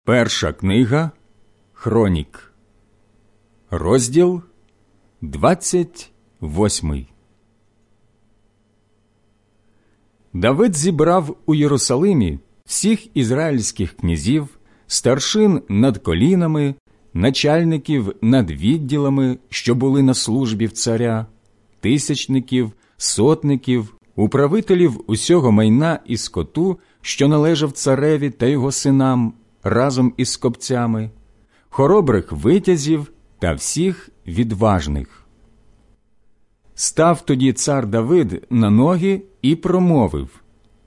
Перша книга Хронік, розділ 28. Давид зібрав у Єрусалимі всіх ізраїльських князів, старшин над колінами, начальників над відділами, що були на службі в царя, тисячників, сотників, управителів усього майна і скоту, що належав цареві та його синам, разом із скопцями, хоробрих витязів та всіх відважних. Став тоді цар Давид на ноги і промовив: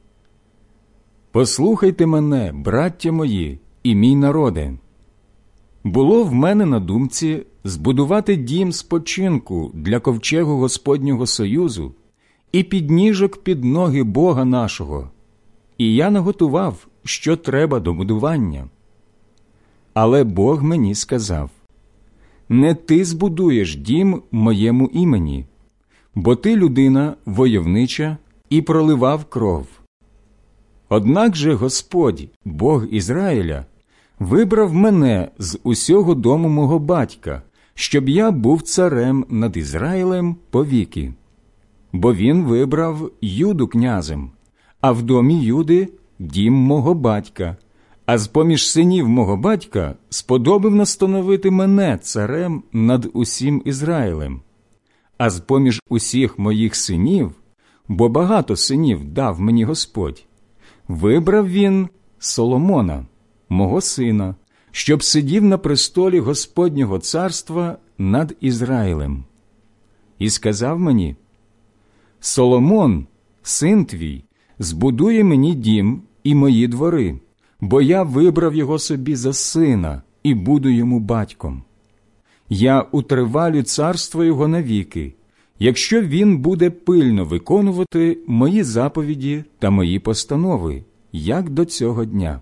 «Послухайте мене, браття мої і мій народе. Було в мене на думці збудувати дім спочинку для ковчегу Господнього Союзу і підніжок під ноги Бога нашого, і я наготував, що треба до будування. Але Бог мені сказав: не ти збудуєш дім моєму імені, бо ти людина войовнича і проливав кров. Однак же Господь, Бог Ізраїля, вибрав мене з усього дому мого батька, щоб я був царем над Ізраїлем повіки. Бо він вибрав Юду князем, а в домі Юди – дім мого батька, а з-поміж синів мого батька сподобав настановити мене царем над усім Ізраїлем. А з-поміж усіх моїх синів, бо багато синів дав мені Господь, вибрав він Соломона, мого сина, щоб сидів на престолі Господнього царства над Ізраїлем. І сказав мені: Соломон, син твій, збудує мені дім і мої двори, бо я вибрав його собі за сина і буду йому батьком. Я утривалю царство його навіки, якщо він буде пильно виконувати мої заповіді та мої постанови, як до цього дня.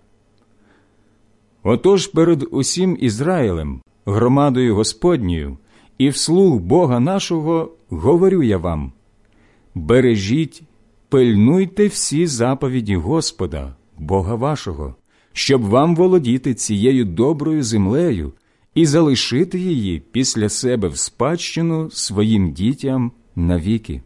Отож перед усім Ізраїлем, громадою Господньою, і вслух Бога нашого говорю я вам: бережіть, пильнуйте всі заповіді Господа, Бога вашого, щоб вам володіти цією доброю землею і залишити її після себе в спадщину своїм дітям навіки.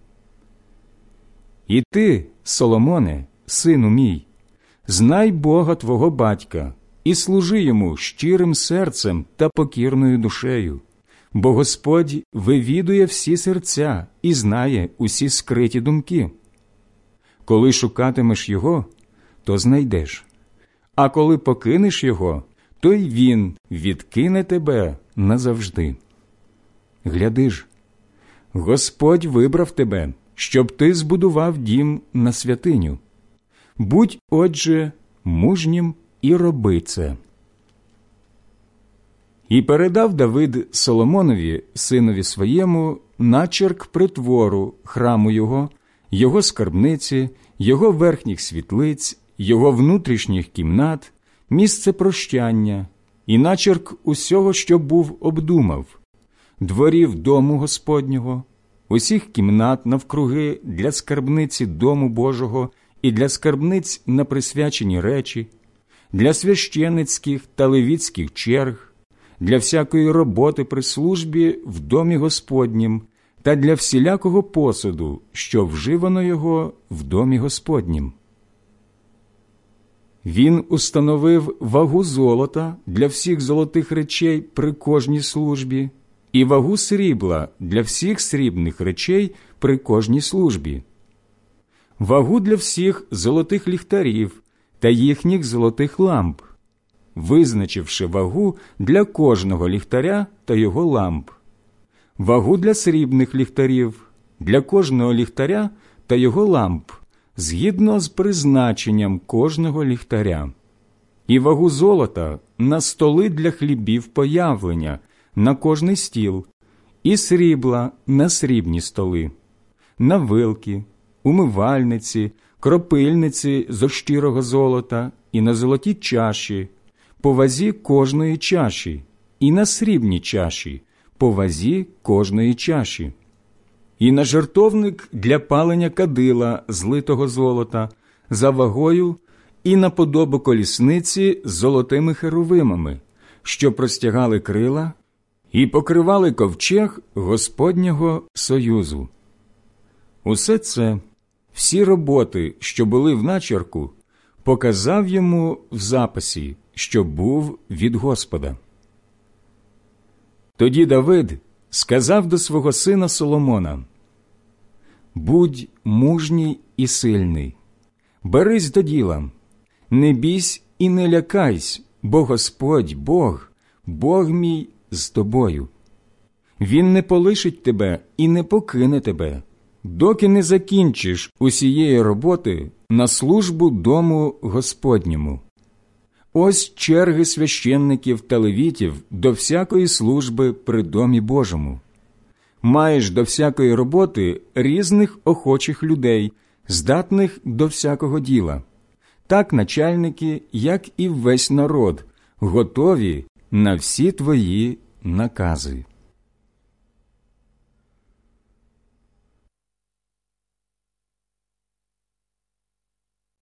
І ти, Соломоне, сину мій, знай Бога твого батька і служи йому щирим серцем та покірною душею, бо Господь вивідує всі серця і знає усі скриті думки. Коли шукатимеш його, то знайдеш, а коли покинеш його, то й він відкине тебе назавжди. Гляди ж, Господь вибрав тебе, щоб ти збудував дім на святиню. Будь, отже, мужнім і роби це». І передав Давид Соломонові, синові своєму, начерк притвору храму його скарбниці, його верхніх світлиць, його внутрішніх кімнат, місце прощання і начерк усього, що був обдумав, дворів дому Господнього, усіх кімнат навкруги для скарбниці дому Божого і для скарбниць на присвячені речі, для священицьких та левітських черг, для всякої роботи при службі в домі Господнім та для всілякого посуду, що вживано його в домі Господнім. Він установив вагу золота для всіх золотих речей при кожній службі і вагу срібла для всіх срібних речей при кожній службі, вагу для всіх золотих ліхтарів та їхніх золотих ламп, визначивши вагу для кожного ліхтаря та його ламп, вагу для срібних ліхтарів, для кожного ліхтаря та його ламп, згідно з призначенням кожного ліхтаря, і вагу золота на столи для хлібів появлення, на кожний стіл, і срібла на срібні столи, на вилки, умивальниці, кропильниці зо щирого золота і на золоті чаші, по вазі кожної чаші, і на срібні чаші, по вазі кожної чаші, і на жертовник для палення кадила злитого золота за вагою і на подобу колісниці з золотими херовимами, що простягали крила, і покривали ковчег Господнього союзу. Усе це, всі роботи, що були в начерку, показав йому в записі, що був від Господа. Тоді Давид сказав до свого сина Соломона: «Будь мужній і сильний, берись до діла, не бійсь і не лякайсь, бо Господь Бог, Бог мій з тобою. Він не полишить тебе і не покине тебе, доки не закінчиш усієї роботи на службу дому Господньому. Ось черги священників та левітів до всякої служби при домі Божому. Маєш до всякої роботи різних охочих людей, здатних до всякого діла. Так начальники, як і весь народ, готові на всі твої накази».